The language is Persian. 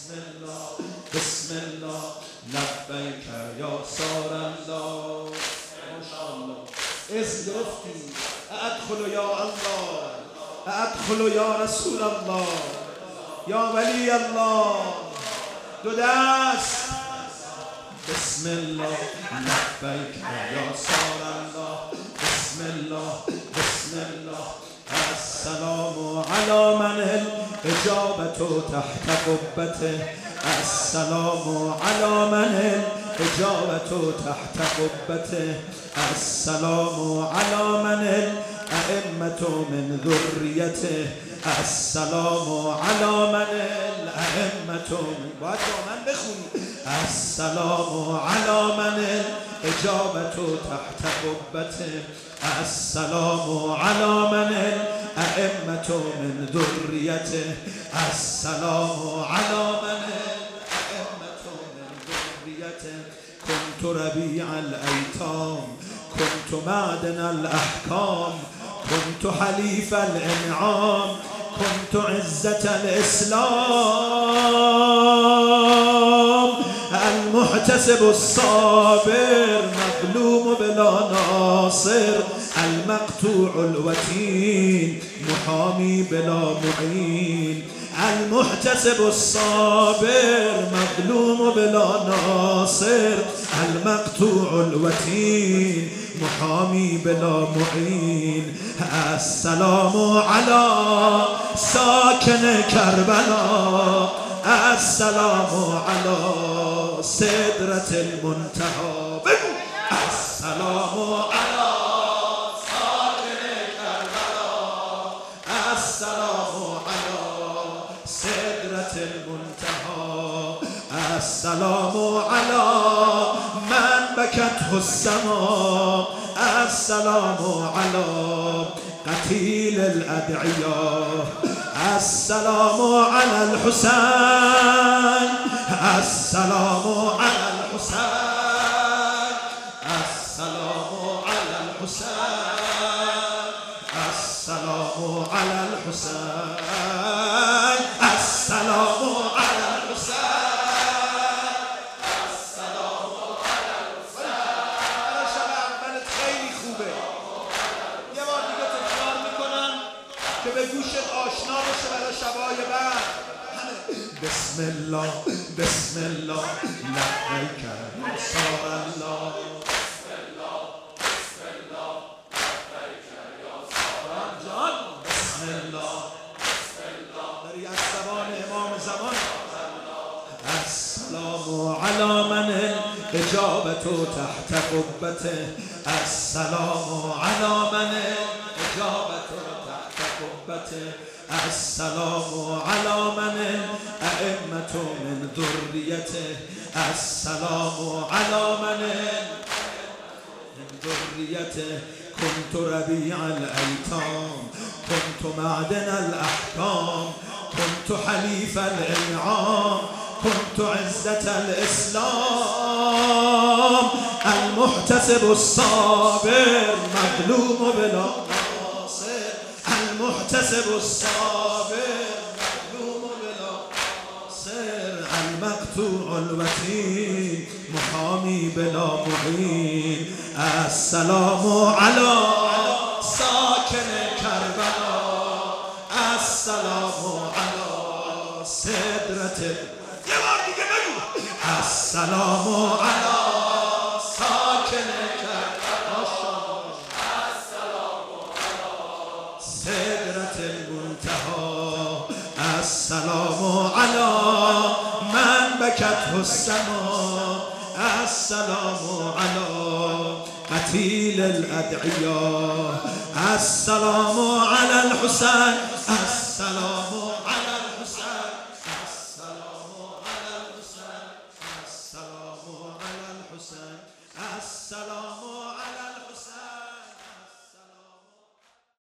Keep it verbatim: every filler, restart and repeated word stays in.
الله بسم الله لبیک یا سار الله. ماشاءالله اسم گرفتی. ادخل یا الله، ادخل یا رسول الله، یا ولی الله. دو دست. بسم الله لبیک یا سار الله بسم الله بسم الله. السلام علی من الاجابة تحت قبته، السلام علی من الاجابة تحت قبته، السلام علی من الائمة من ذریته، السلام علی من الائمة من باید با من بخونی. السلام علی من الاجابة تحت قبته، السلام علی من الائمة من ذریته، السلام علی من الائمة من ذریته. كنت ربیع الایتام، كنت معدن الاحکام، كنت حلیف الانعام، كنت عزة الاسلام. المحتسب الصابر مظلوم بلا ناصر، المقطوع الوتين محامي بلا معين. المحتسب الصابر مظلوم بلا ناصر، المقطوع الوتين محامي بلا معين. السلام على ساكن كربلاء، السلام على سدرة المنتهى. السلام على ساكن كربلاء، السلام على سدرة المنتهى، السلام على من بكته السماء، السلام على قتيل الأدعياء، السلام على الحسين، السلام على الحسين، السلام على الحسين، السلام على الحسين، السلام على الحسين، السلام على الحسين. شب اولت خیلی خوبه. یه بار دیگه تکرار میکنم که به گوشت آشنا بشه برای شبای بعد. بسم الله بسم الله لبیک یا سار الله، بسم الله بسم الله لبیک یا سار الله، بسم الله بسم الله. داری از زبان امام زمان. السلام علی من الاجابة تحت قبته، السلام علی من الاجابة تحت قبته، السلام علی من الائمة من ذریته، السلام علی من من ذریته. كنت ربیع الایتام، كنت معدن الاحکام، كنت حلیف الانعام، كنت عزة الاسلام. المحتسب الصابر مظلوم بلا ناصر، المحتسب الصابر مظلوم بلا ناصر، المقطوع الوتين محامي بلا معين. السلام على ساكن كربلاء، السلام على سدرة. السلام على ساكن كربلاء، السلام على سدرة المنتهى، السلام على من بكته السماء، السلام على قتيل الأدعياء، السلام على الحسين، السلام